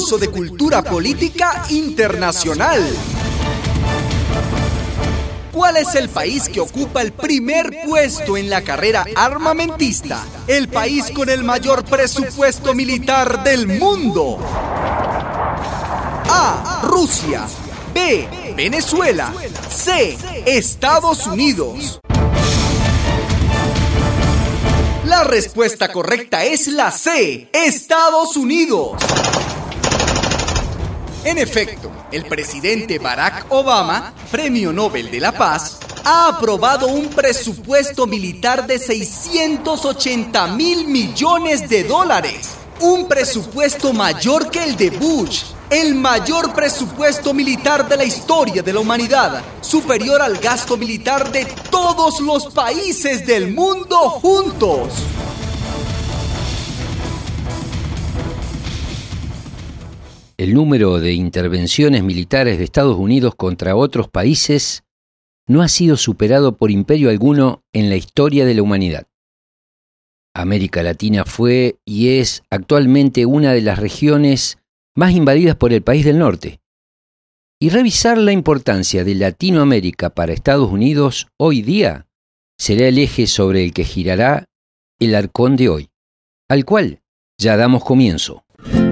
concurso de cultura política internacional. ¿Cuál es el país que ocupa el primer puesto en la carrera armamentista? El país con el mayor presupuesto militar del mundo. A. Rusia. B. Venezuela. C. Estados Unidos. La respuesta correcta es la C. Estados Unidos. En efecto, el presidente Barack Obama, Premio Nobel de la Paz, ha aprobado un presupuesto militar de $680.000 millones. Un presupuesto mayor que el de Bush, el mayor presupuesto militar de la historia de la humanidad, superior al gasto militar de todos los países del mundo juntos. El número de intervenciones militares de Estados Unidos contra otros países no ha sido superado por imperio alguno en la historia de la humanidad. América Latina fue y es actualmente una de las regiones más invadidas por el país del norte. Y revisar la importancia de Latinoamérica para Estados Unidos hoy día será el eje sobre el que girará el Arcón de hoy, al cual ya damos comienzo.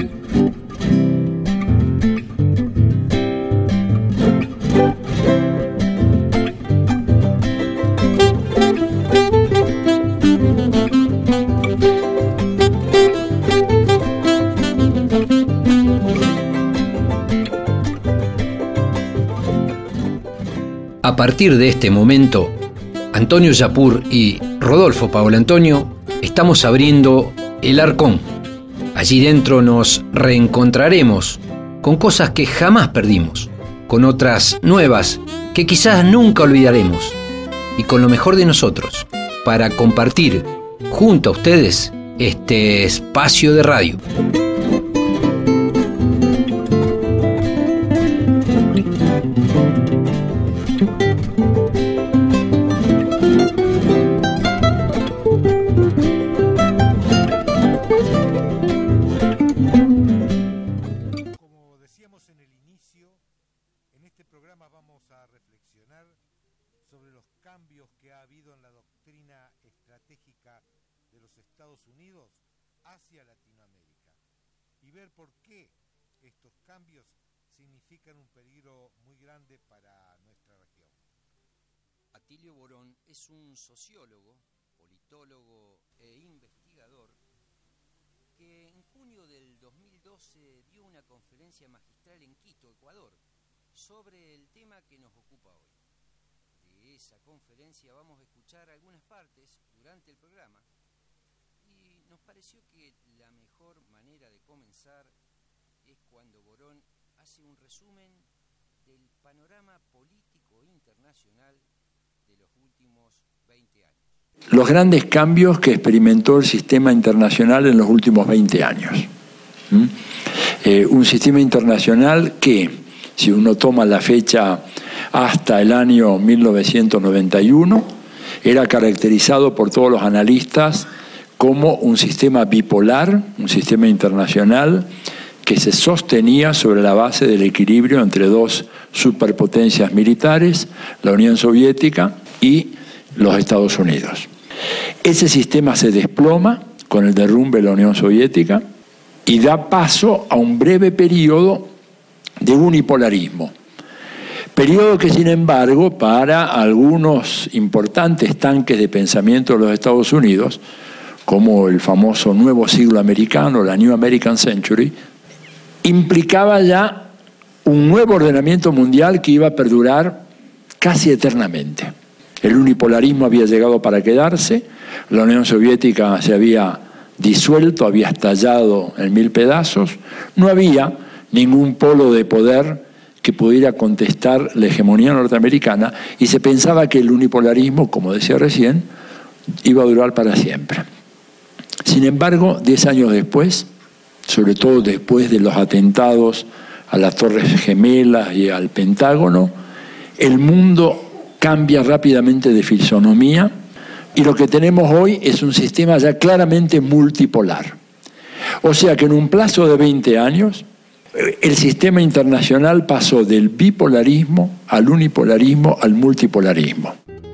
A partir de este momento, Antonio Yapur y Rodolfo Paolo Antonio estamos abriendo el Arcón. Allí dentro nos reencontraremos con cosas que jamás perdimos, con otras nuevas que quizás nunca olvidaremos y con lo mejor de nosotros para compartir junto a ustedes este espacio de radio. Atilio Borón es un sociólogo, politólogo e investigador que en junio del 2012 dio una conferencia magistral en Quito, Ecuador, sobre el tema que nos ocupa hoy. De esa conferencia vamos a escuchar algunas partes durante el programa y nos pareció que la mejor manera de comenzar es cuando Borón hace un resumen del panorama político internacional de los últimos 20 años. Los grandes cambios que experimentó el sistema internacional en los últimos 20 años. Un sistema internacional que, si uno toma la fecha hasta el año 1991, era caracterizado por todos los analistas como un sistema bipolar, un sistema internacional que se sostenía sobre la base del equilibrio entre dos superpotencias militares, la Unión Soviética y los Estados Unidos. Ese sistema se desploma con el derrumbe de la Unión Soviética y da paso a un breve periodo de unipolarismo. Periodo que, sin embargo, para algunos importantes tanques de pensamiento de los Estados Unidos, como el famoso Nuevo Siglo Americano, la New American Century, implicaba ya un nuevo ordenamiento mundial que iba a perdurar casi eternamente. El unipolarismo había llegado para quedarse, la Unión Soviética se había disuelto, había estallado en 1000 pedazos, no había ningún polo de poder que pudiera contestar la hegemonía norteamericana y se pensaba que el unipolarismo, como decía recién, iba a durar para siempre. Sin embargo, 10 años después, sobre todo después de los atentados a las Torres Gemelas y al Pentágono, el mundo cambia rápidamente de fisonomía y lo que tenemos hoy es un sistema ya claramente multipolar. O sea que en un plazo de 20 años, el sistema internacional pasó del bipolarismo al unipolarismo al multipolarismo.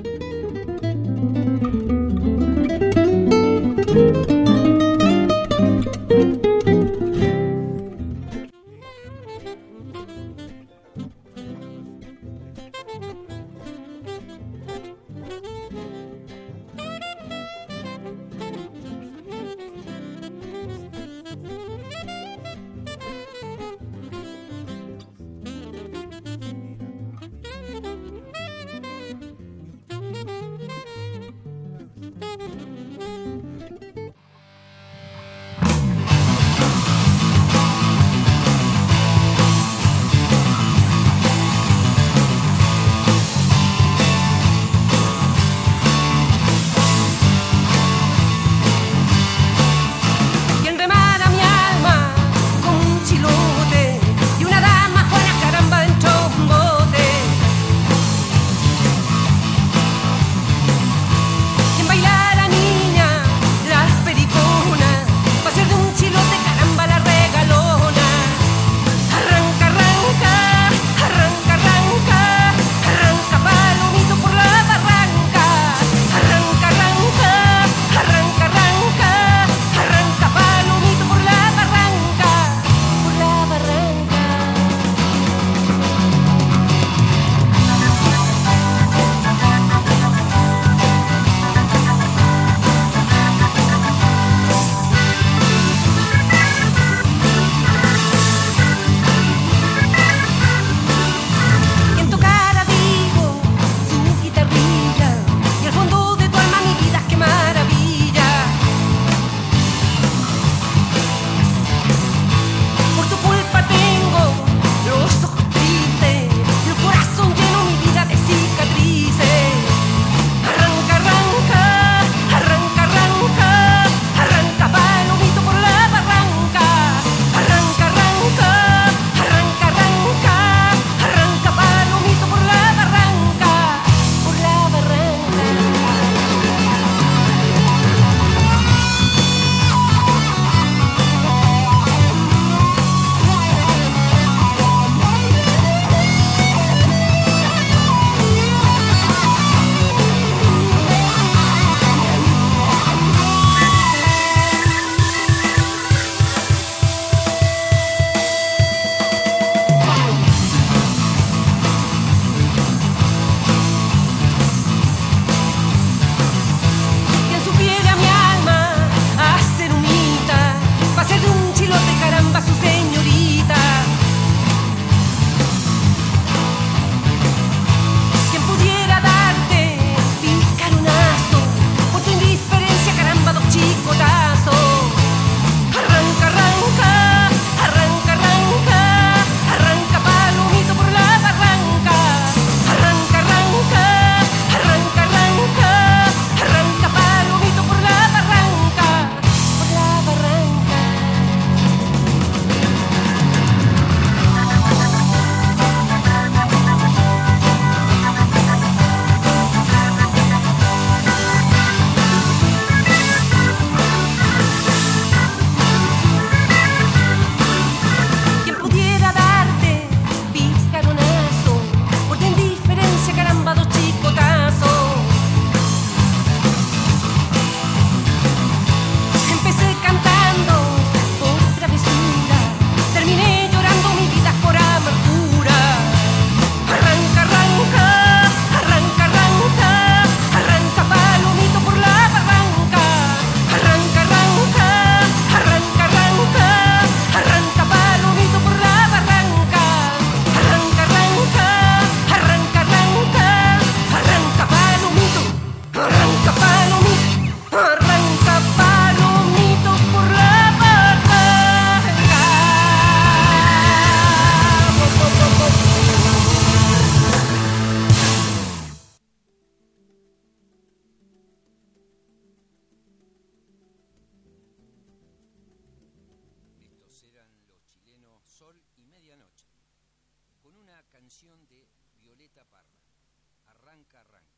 canción de Violeta Parra, Arranca, Arranca.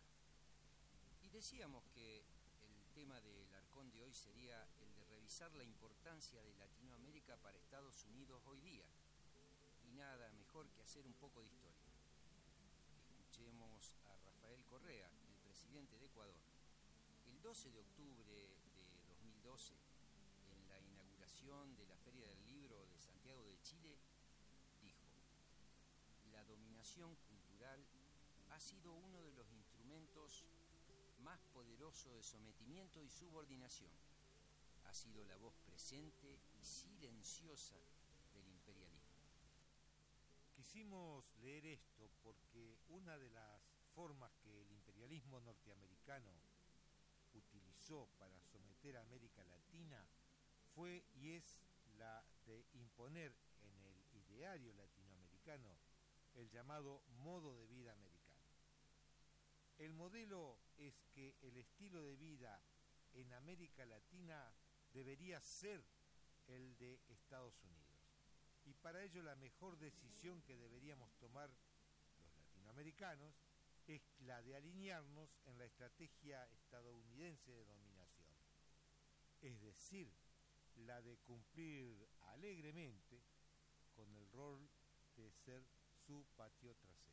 Y decíamos que el tema del Arcón de hoy sería el de revisar la importancia de Latinoamérica para Estados Unidos hoy día. nada mejor que hacer un poco de historia. Escuchemos a Rafael Correa, el presidente de Ecuador. El 12 de octubre de 2012, en la inauguración de la Feria del Libro de Santiago de Chile, dijo: la dominación cultural ha sido uno de los instrumentos más poderosos de sometimiento y subordinación. Ha sido la voz presente y silenciosa del imperialismo. Quisimos leer esto porque una de las formas que el imperialismo norteamericano utilizó para someter a América Latina fue y es la de imponer en el ideario latinoamericano el llamado modo de vida americano. El modelo es que el estilo de vida en América Latina debería ser el de Estados Unidos. Y para ello la mejor decisión que deberíamos tomar los latinoamericanos es la de alinearnos en la estrategia estadounidense de dominación. Es decir, la de cumplir alegremente con el rol de ser su patio trasero.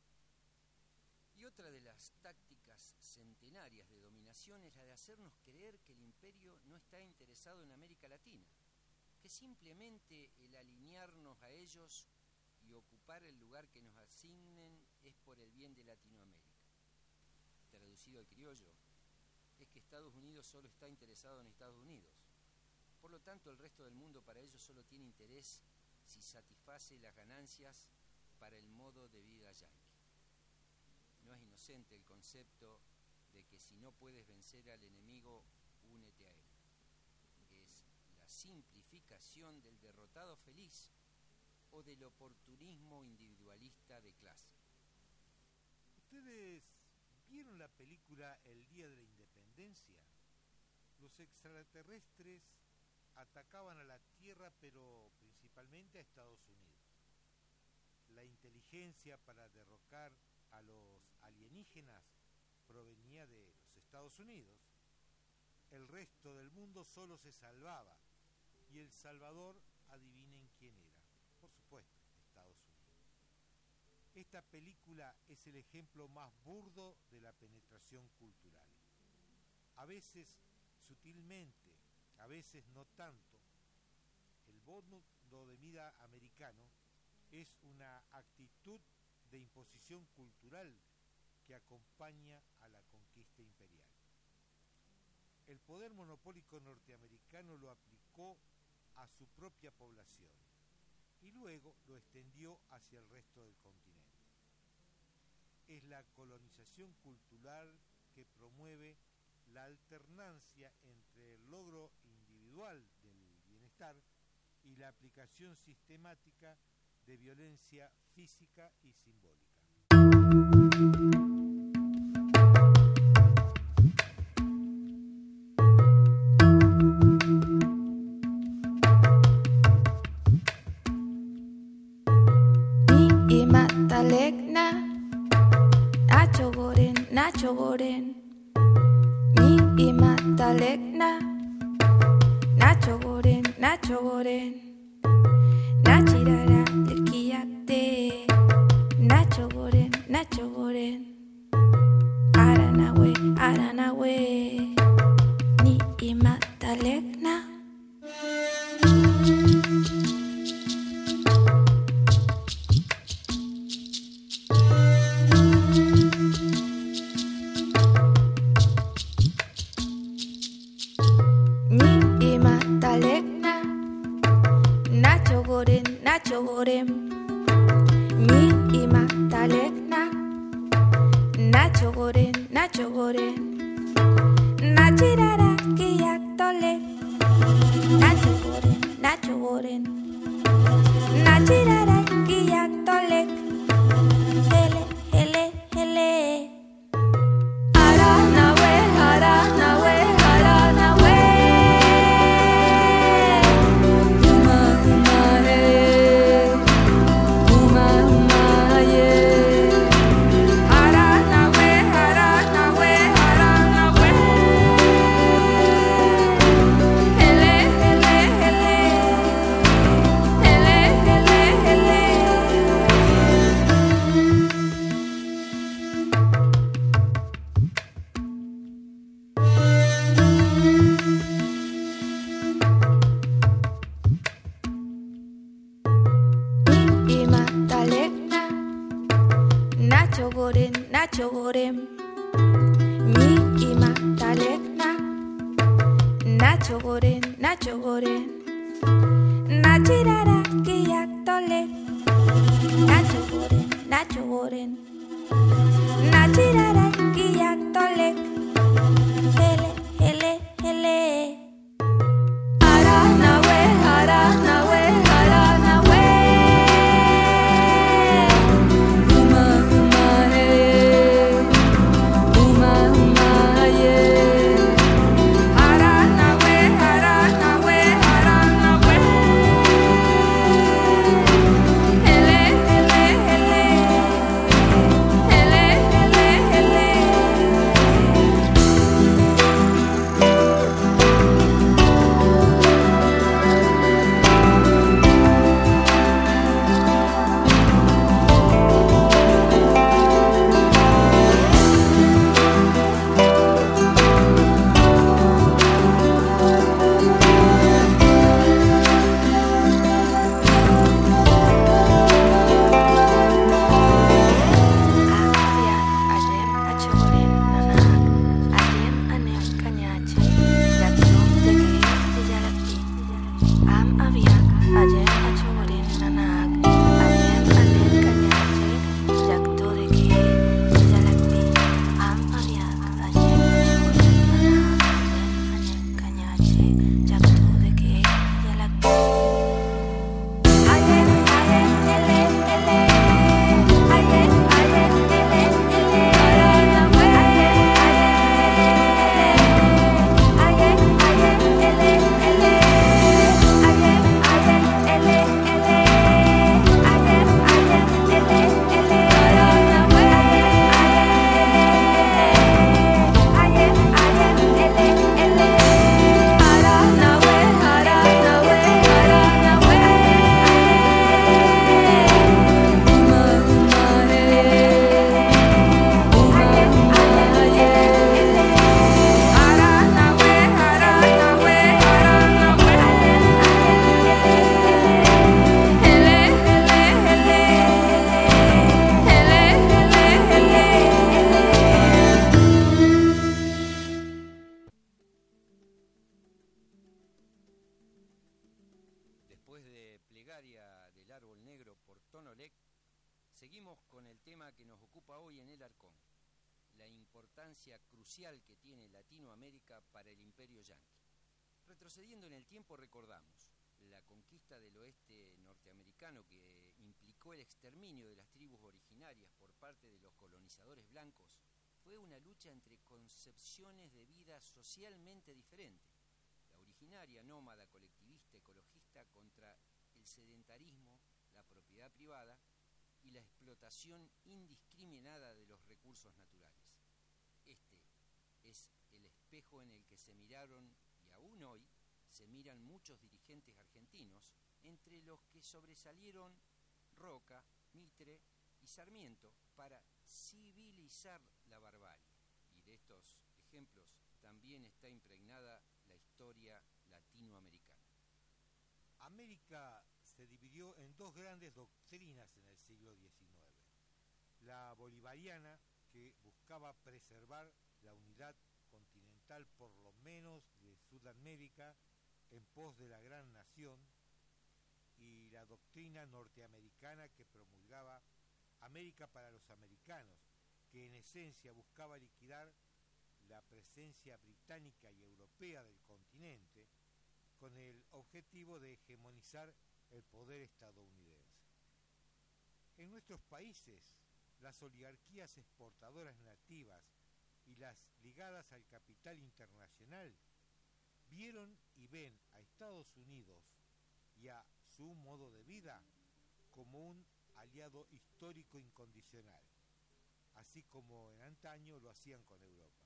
Y otra de las tácticas centenarias de dominación es la de hacernos creer que el imperio no está interesado en América Latina, que simplemente el alinearnos a ellos y ocupar el lugar que nos asignen es por el bien de Latinoamérica. Traducido al criollo, es que Estados Unidos solo está interesado en Estados Unidos. Por lo tanto, el resto del mundo para ellos solo tiene interés si satisface las ganancias para el modo de vida yanqui. No es inocente el concepto de que si no puedes vencer al enemigo, únete a él. Es la simplificación del derrotado feliz o del oportunismo individualista de clase. ¿Ustedes vieron la película El Día de la Independencia? Los extraterrestres atacaban a la Tierra, pero principalmente a Estados Unidos. La inteligencia para derrocar a los alienígenas provenía de los Estados Unidos. El resto del mundo solo se salvaba, y el salvador, adivinen quién era. Por supuesto, Estados Unidos. Esta película es el ejemplo más burdo de la penetración cultural. A veces sutilmente, a veces no tanto, el modo de vida americano es una actitud de imposición cultural que acompaña a la conquista imperial. El poder monopólico norteamericano lo aplicó a su propia población y luego lo extendió hacia el resto del continente. Es la colonización cultural que promueve la alternancia entre el logro individual del bienestar y la aplicación sistemática de violencia física y simbólica. Ni Magdalena, Nacho Goren, Ni Magdalena, Nacho Goren, Nachirara lekiyate, Nacho Goren, Aranawe, Ni Magdalena. Nacho Goren, Ni Magdalena, Nacho Goren, Nachirara kiyatole, Nacho Goren, Nachirara kiyatole, hele, Aranawe. Hele. Gorem, mi ima talekna, Nacho Gorem, Nachirara kiyak tole, Nacho Gorem, Nachirara kiyak tole, hele, hele, hele. Aranawe, Aranawe, Aranawe. Uma, uma, hey. Uma, uma, yeah. Aranawe, Aranawe, Aranawe. Hele, hele, hele. Hele, hele, hele. Después de Plegaria del Árbol Negro por Tonolec, seguimos con el tema que nos ocupa hoy en El Arcón, la importancia crucial que tiene Latinoamérica para el imperio yanqui. Retrocediendo en el tiempo recordamos la conquista del oeste norteamericano que implicó el exterminio de las tribus originarias por parte de los colonizadores blancos. Fue una lucha entre concepciones de vida socialmente diferentes. La originaria, nómada, colectivista, ecologista contra el sedentarismo, la propiedad privada y la explotación indiscriminada de los recursos naturales. Este es el espejo en el que se miraron y aún hoy se miran muchos dirigentes argentinos, entre los que sobresalieron Roca, Mitre y Sarmiento para civilizar la barbarie. Y de estos ejemplos también está impregnada la historia latinoamericana. América se dividió en dos grandes doctrinas en el siglo XIX. La bolivariana, que buscaba preservar la unidad continental por lo menos de Sudamérica en pos de la gran nación, y la doctrina norteamericana que promulgaba América para los americanos, que en esencia buscaba liquidar la presencia británica y europea del continente con el objetivo de hegemonizar el poder estadounidense. En nuestros países, las oligarquías exportadoras nativas y las ligadas al capital internacional vieron y ven a Estados Unidos y a su modo de vida como un aliado histórico incondicional, así como en antaño lo hacían con Europa.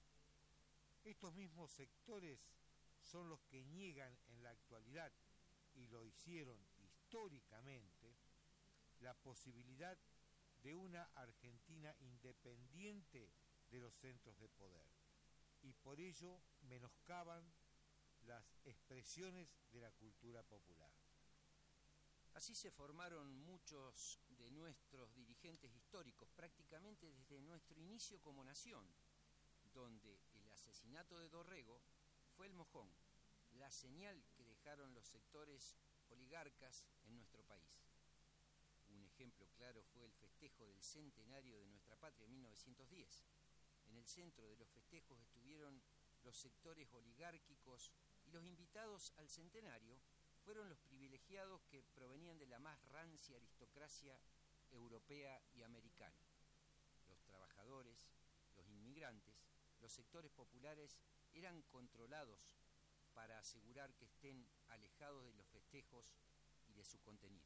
Estos mismos sectores son los que niegan en la actualidad, y lo hicieron históricamente, la posibilidad de una Argentina independiente de los centros de poder, y por ello menoscaban las expresiones de la cultura popular. Así se formaron muchos de nuestros dirigentes históricos, prácticamente desde nuestro inicio como nación, donde el asesinato de Dorrego fue el mojón, la señal que dejaron los sectores oligarcas en nuestro país. Un ejemplo claro fue el festejo del centenario de nuestra patria en 1910. En el centro de los festejos estuvieron los sectores oligárquicos y los invitados al centenario fueron los privilegiados que provenían de la más rancia aristocracia europea y americana. Los trabajadores, los inmigrantes, los sectores populares eran controlados para asegurar que estén alejados de los festejos y de su contenido.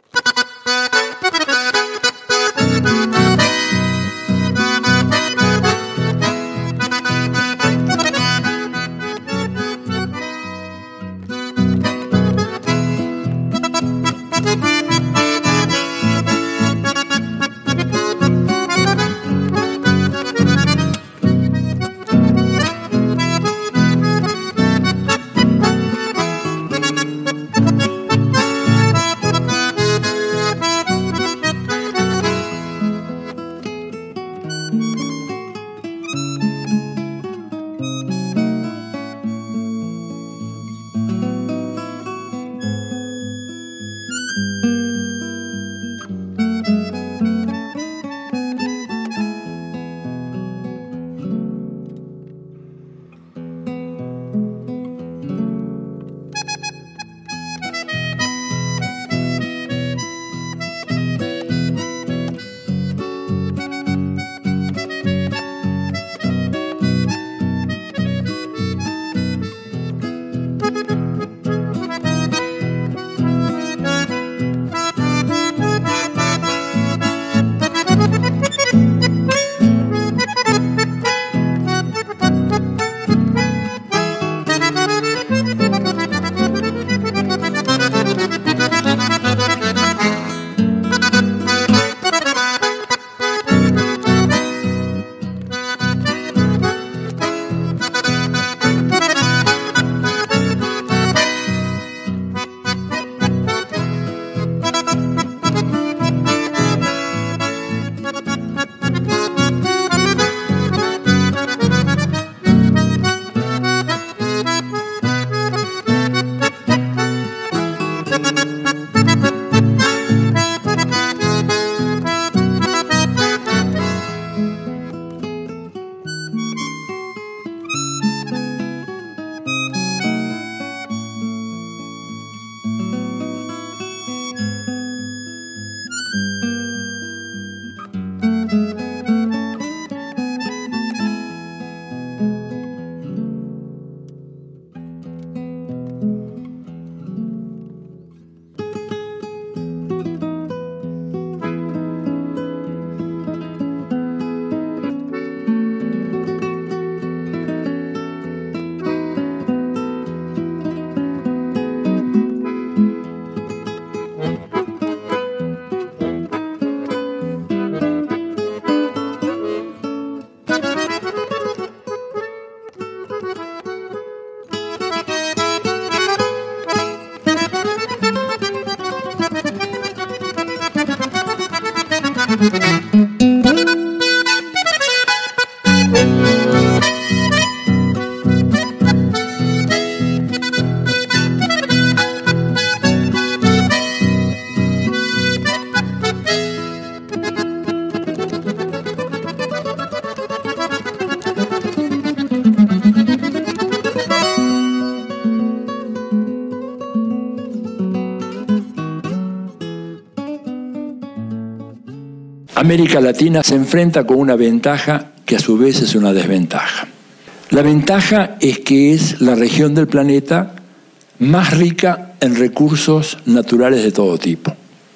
América Latina se enfrenta con una ventaja que a su vez es una desventaja. La ventaja es que es la región del planeta más rica en recursos naturales de todo tipo.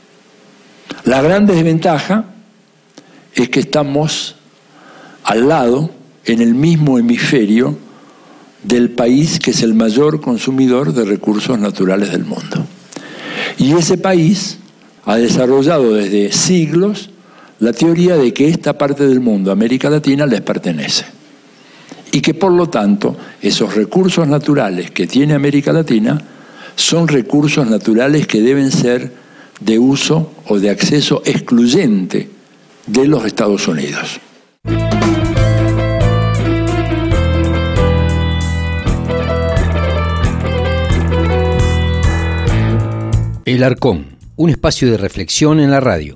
La gran desventaja es que estamos al lado, en el mismo hemisferio, del país que es el mayor consumidor de recursos naturales del mundo. Y ese país ha desarrollado desde siglos la teoría de que esta parte del mundo, América Latina, les pertenece. Y que por lo tanto, esos recursos naturales que tiene América Latina son recursos naturales que deben ser de uso o de acceso excluyente de los Estados Unidos. El Arcón, un espacio de reflexión en la radio.